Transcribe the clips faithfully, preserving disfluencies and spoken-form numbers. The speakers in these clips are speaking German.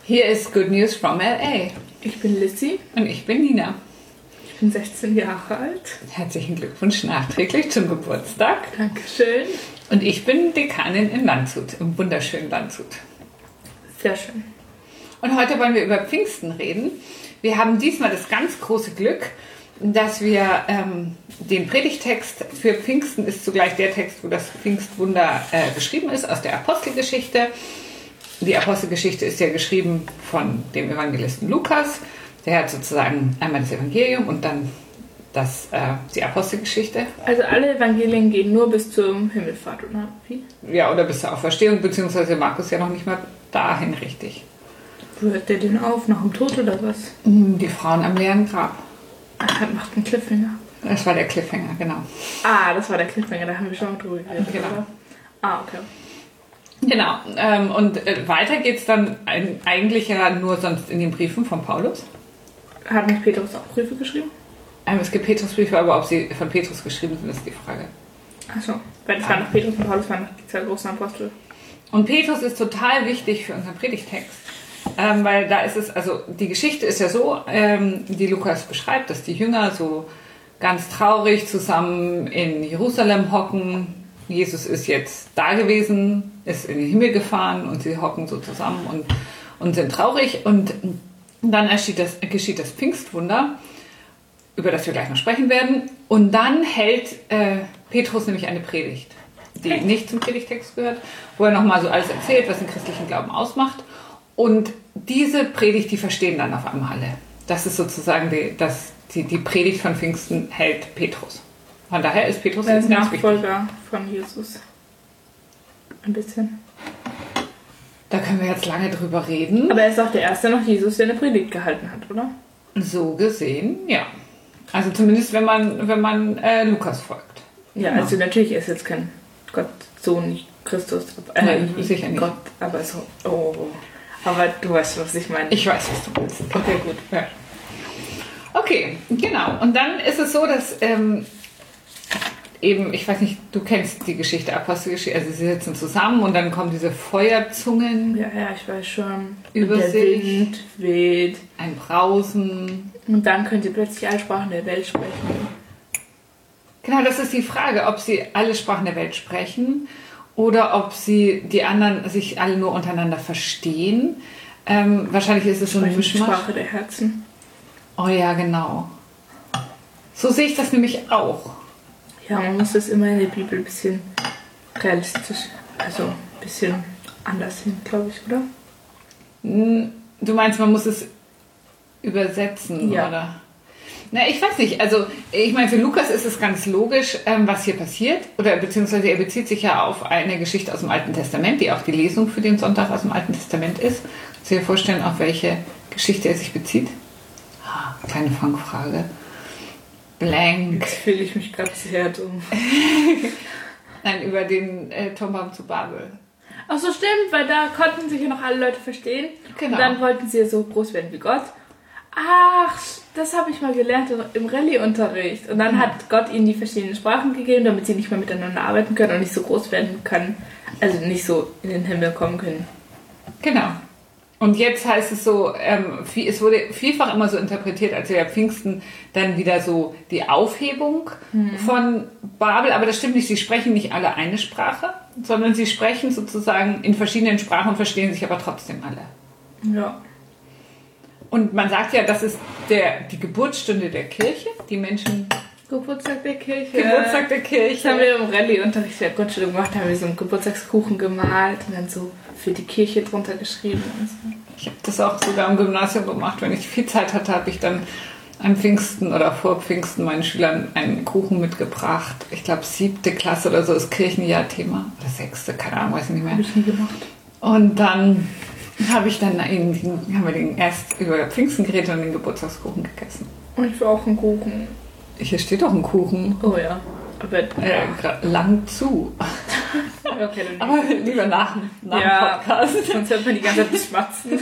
Hier ist Good News from L A. Ich bin Lissy. Und ich bin Nina. Ich bin sechzehn Jahre alt. Herzlichen Glückwunsch nachträglich zum Geburtstag. Dankeschön. Und ich bin Dekanin in Landshut, im wunderschönen Landshut. Sehr schön. Und heute wollen wir über Pfingsten reden. Wir haben diesmal das ganz große Glück, dass wir ähm, den Predigtext für Pfingsten ist zugleich der Text, wo das Pfingstwunder äh, geschrieben ist, aus der Apostelgeschichte. Die Apostelgeschichte ist ja geschrieben von dem Evangelisten Lukas. Der hat sozusagen einmal das Evangelium und dann das, äh, die Apostelgeschichte. Also alle Evangelien gehen nur bis zur Himmelfahrt, oder wie? Ja, oder bis zur Auferstehung, beziehungsweise Markus ja noch nicht mal dahin richtig. Wo hört der denn auf? Nach dem Tod oder was? Die Frauen am leeren Grab. Ach, er macht einen Cliffhanger. Das war der Cliffhanger, genau. Ah, das war der Cliffhanger, da haben wir schon mal drüber geredet. Genau. Oder? Ah, okay. Genau, ähm, und äh, weiter geht es dann ein, eigentlich ja nur sonst in den Briefen von Paulus. Hat nicht Petrus auch Briefe geschrieben? Ähm, es gibt Petrusbriefe, aber ob sie von Petrus geschrieben sind, ist die Frage. Achso, weil das waren noch Petrus und Paulus waren noch die zwei großen Apostel. Und Petrus ist total wichtig für unseren Predigtext, ähm, weil da ist es, also die Geschichte ist ja so, ähm, die Lukas beschreibt, dass die Jünger so ganz traurig zusammen in Jerusalem hocken. Jesus ist jetzt da gewesen, ist in den Himmel gefahren und sie hocken so zusammen und, und sind traurig. Und dann geschieht das, geschieht das Pfingstwunder, über das wir gleich noch sprechen werden. Und dann hält äh, Petrus nämlich eine Predigt, die nicht zum Predigtext gehört, wo er nochmal so alles erzählt, was den christlichen Glauben ausmacht. Und diese Predigt, die verstehen dann auf einmal alle. Das ist sozusagen die, das, die, die Predigt von Pfingsten hält Petrus. Von daher ist Petrus Er ist jetzt ganz Nachfolger wichtig. von Jesus. Ein bisschen. Da können wir jetzt lange drüber reden. Aber er ist auch der Erste nach Jesus, der eine Predigt gehalten hat, oder? So gesehen, ja. Also zumindest, wenn man, wenn man äh, Lukas folgt. Ja, Genau. also natürlich ist jetzt kein Gott, Sohn, nicht Christus. Äh, Nein, sicher nicht. Gott, aber so. Oh. Aber du weißt, was ich meine. Ich weiß, was du willst. Okay, gut. Ja. Okay, genau. Und dann ist es so, dass ähm, eben, ich weiß nicht, du kennst die Geschichte, Apostelgeschichte, also sie sitzen zusammen und dann kommen diese Feuerzungen Ja, ja, ich weiß schon. über und der sich, Wind weht. ein Brausen. Und dann könnt ihr plötzlich alle Sprachen der Welt sprechen. Genau, das ist die Frage, ob sie alle Sprachen der Welt sprechen oder ob sie die anderen sich alle nur untereinander verstehen. Ähm, wahrscheinlich ist es so eine Sprechen Mischmasch. Sprache der Herzen. Oh ja, genau. So sehe ich das nämlich auch. Ja, man muss das immer in der Bibel ein bisschen realistisch, also ein bisschen anders hin, glaube ich, oder? Du meinst, man muss es übersetzen, Ja. oder? Na, ich weiß nicht. Also, ich meine, für Lukas ist es ganz logisch, ähm, was hier passiert. Oder beziehungsweise er bezieht sich ja auf eine Geschichte aus dem Alten Testament, die auch die Lesung für den Sonntag aus dem Alten Testament ist. Kannst du dir vorstellen, auf welche Geschichte er sich bezieht? Ah, kleine Fangfrage. Blank. Jetzt fühle ich mich gerade sehr dumm. Nein, über den äh, Turmbaum zu Babel. Ach so, stimmt, weil da konnten sich ja noch alle Leute verstehen. Genau. Und dann wollten sie ja so groß werden wie Gott. Ach, das habe ich mal gelernt im Rallye-Unterricht. Und dann Mhm. hat Gott ihnen die verschiedenen Sprachen gegeben, damit sie nicht mehr miteinander arbeiten können und nicht so groß werden können. Also nicht so in den Himmel kommen können. Genau. Und jetzt heißt es so, ähm, viel, es wurde vielfach immer so interpretiert, als wäre Pfingsten dann wieder so die Aufhebung mhm. von Babel. Aber das stimmt nicht, sie sprechen nicht alle eine Sprache, sondern sie sprechen sozusagen in verschiedenen Sprachen und verstehen sich aber trotzdem alle. Ja. Und man sagt ja, das ist der, die Geburtsstunde der Kirche. Die Menschen... Geburtstag der Kirche. Geburtstag der Kirche. Das haben wir im Rallye-Unterricht der Grundschule gemacht, da haben wir so einen Geburtstagskuchen gemalt und dann so für die Kirche drunter geschrieben. Und so. Ich habe das auch sogar im Gymnasium gemacht. Wenn ich viel Zeit hatte, habe ich dann am Pfingsten oder vor Pfingsten meinen Schülern einen Kuchen mitgebracht. Ich glaube, siebte Klasse oder so ist Kirchenjahrthema. Oder sechste, keine Ahnung, weiß ich nicht mehr. Habe ich nie gemacht. Und dann habe ich dann ihn, haben wir den erst über Pfingsten geredet und den Geburtstagskuchen gegessen. Und ich will auch einen Kuchen. Hier steht doch ein Kuchen. Oh ja. Aber Äh, gra- lang zu. okay, dann Aber lieber nach, nach ja, dem Podcast. sonst hört man die ganze Zeit schmatzen.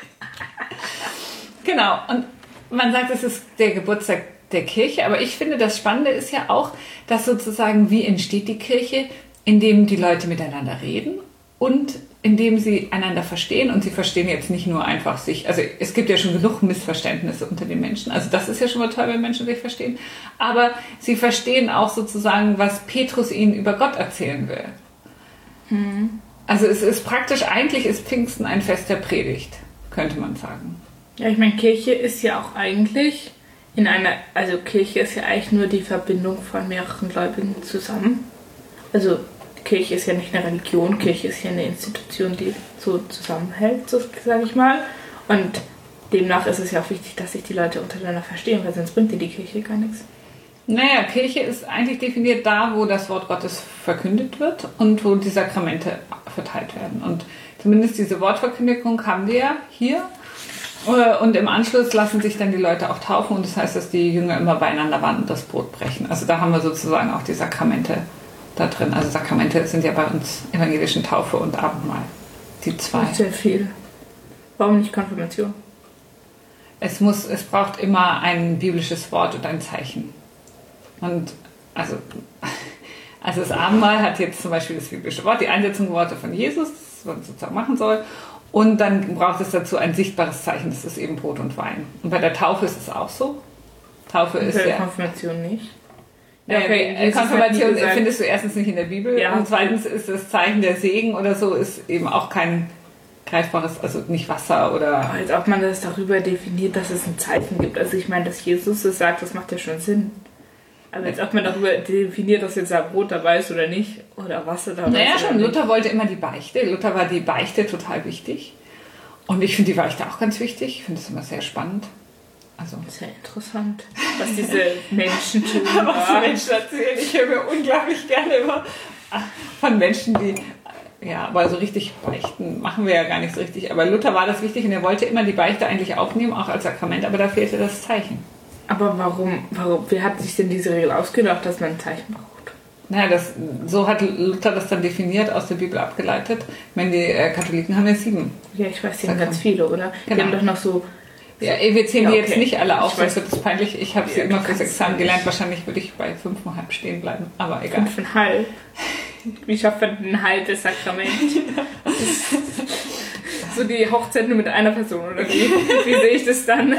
Genau. Und man sagt, es ist der Geburtstag der Kirche. Aber ich finde, das Spannende ist ja auch, dass sozusagen, wie entsteht die Kirche, indem die Leute miteinander reden und indem sie einander verstehen und sie verstehen jetzt nicht nur einfach sich, also es gibt ja schon genug Missverständnisse unter den Menschen, also das ist ja schon mal toll, wenn Menschen sich verstehen, aber sie verstehen auch sozusagen, was Petrus ihnen über Gott erzählen will. Mhm. Also es ist praktisch, eigentlich ist Pfingsten ein Fest der Predigt, könnte man sagen. Ja, ich meine, Kirche ist ja auch eigentlich in einer, also Kirche ist ja eigentlich nur die Verbindung von mehreren Gläubigen zusammen. Also Kirche ist ja nicht eine Religion, Kirche ist ja eine Institution, die so zusammenhält, so sage ich mal. Und demnach ist es ja auch wichtig, dass sich die Leute untereinander verstehen, weil sonst bringt dir die Kirche gar nichts. Naja, Kirche ist eigentlich definiert da, wo das Wort Gottes verkündet wird und wo die Sakramente verteilt werden. Und zumindest diese Wortverkündigung haben wir ja hier. Und im Anschluss lassen sich dann die Leute auch taufen und das heißt, dass die Jünger immer beieinander waren und das Brot brechen. Also da haben wir sozusagen auch die Sakramente da drin. Also Sakramente sind ja bei uns evangelischen Taufe und Abendmahl. Die zwei. Sehr viel. Warum nicht Konfirmation? Es muss, es braucht immer ein biblisches Wort und ein Zeichen. Und also, also das Abendmahl hat jetzt zum Beispiel das biblische Wort, die Einsetzung Worte von Jesus, das man sozusagen machen soll. Und dann braucht es dazu ein sichtbares Zeichen, das ist eben Brot und Wein. Und bei der Taufe ist es auch so. Taufe und ist bei der ja... Konfirmation nicht. Ja, okay. Ja, Konfirmation findest du erstens nicht in der Bibel ja. Und zweitens ist das Zeichen der Segen oder so ist eben auch kein greifbares, also nicht Wasser oder... Als ob man das darüber definiert, dass es ein Zeichen gibt. Also ich meine, dass Jesus es sagt, das macht ja schon Sinn. Aber als ob man darüber definiert, dass jetzt da Brot dabei ist oder nicht. Oder Wasser dabei naja, ist. Naja, schon. Luther wollte immer die Beichte. Luther war die Beichte total wichtig. Und ich finde die Beichte auch ganz wichtig. Ich finde es immer sehr spannend. Also sehr interessant, was diese Menschen tun. Was Menschen erzählen. Ich höre mir unglaublich gerne immer von Menschen, die... Ja, aber so richtig beichten machen wir ja gar nicht so richtig. Aber Luther war das wichtig und er wollte immer die Beichte eigentlich aufnehmen, auch als Sakrament. Aber da fehlte das Zeichen. Aber warum, warum, wer hat sich denn diese Regel ausgedacht, dass man ein Zeichen braucht? Naja, das, so hat Luther das dann definiert, aus der Bibel abgeleitet. Ich meine, die äh, Katholiken haben ja sieben. Ja, ich weiß, die haben ganz viele, oder? Genau. Die haben doch noch so... so ja, wir zählen ja, die okay. jetzt nicht alle auf, ich sonst wird es peinlich. Ich habe sie ja, immer fürs Examen gelernt. Wahrscheinlich würde ich bei fünfeinhalb stehen bleiben, aber egal. Fünfeinhalb? Wie schafft man ein halbes Sakrament? So die Hochzeit nur mit einer Person, oder wie? Wie sehe ich das dann?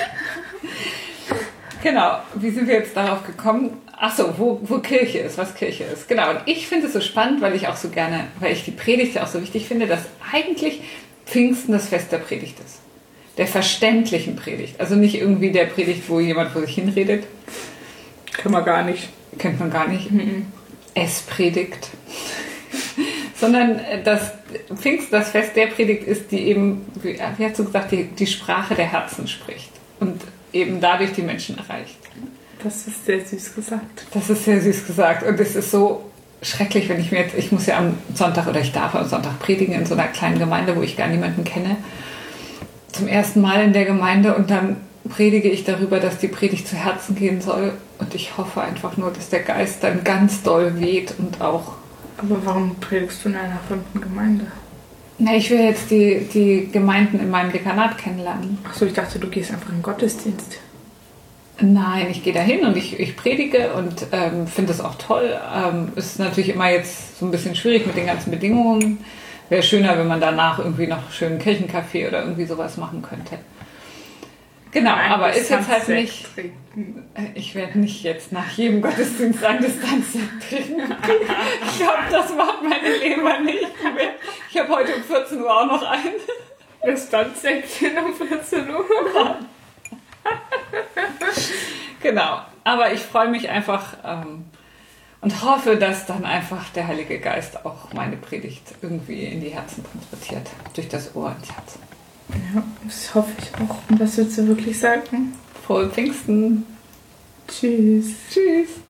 Genau, wie sind wir jetzt darauf gekommen? Achso, wo, wo Kirche ist, was Kirche ist. Genau, und ich finde es so spannend, weil ich auch so gerne, weil ich die Predigt ja auch so wichtig finde, dass eigentlich Pfingsten das Fest der Predigt ist. Der verständlichen Predigt. Also nicht irgendwie der Predigt, wo jemand vor sich hinredet. Kann man gar nicht. Kennt man gar nicht. Mhm. Es predigt. Sondern das Pfingsten, das Fest der Predigt ist, die eben, wie, wie hast du gesagt, die, die Sprache der Herzen spricht. Und eben dadurch die Menschen erreicht. Das ist sehr süß gesagt. Das ist sehr süß gesagt. Und es ist so schrecklich, wenn ich mir jetzt, ich muss ja am Sonntag oder ich darf am Sonntag predigen in so einer kleinen Gemeinde, wo ich gar niemanden kenne. Zum ersten Mal in der Gemeinde und dann predige ich darüber, dass die Predigt zu Herzen gehen soll. Und ich hoffe einfach nur, dass der Geist dann ganz doll weht und auch... Aber warum predigst du in einer fremden Gemeinde? Na, ich will jetzt die, die Gemeinden in meinem Dekanat kennenlernen. Achso, ich dachte, du gehst einfach in den Gottesdienst. Nein, ich gehe da hin und ich, ich predige und ähm, finde das auch toll. Ähm, ist natürlich immer jetzt so ein bisschen schwierig mit den ganzen Bedingungen. Wäre schöner, wenn man danach irgendwie noch schön einen Kirchenkaffee oder irgendwie sowas machen könnte. Genau, Nein, aber ist jetzt halt nicht... Trinken. Ich werde nicht jetzt nach jedem Gottesdienst ein Distanzsekt trinken. Ich glaube, das macht meine Leber nicht. Ich habe heute um vierzehn Uhr auch noch einen. Distanzsektchen um vierzehn Uhr. Genau, aber ich freue mich einfach ähm, und hoffe, dass dann einfach der Heilige Geist auch meine Predigt irgendwie in die Herzen transportiert. Durch das Ohr ins Herz. Ja, das hoffe ich auch. Und was willst du wirklich sagen? Frohe Pfingsten. Tschüss. Tschüss.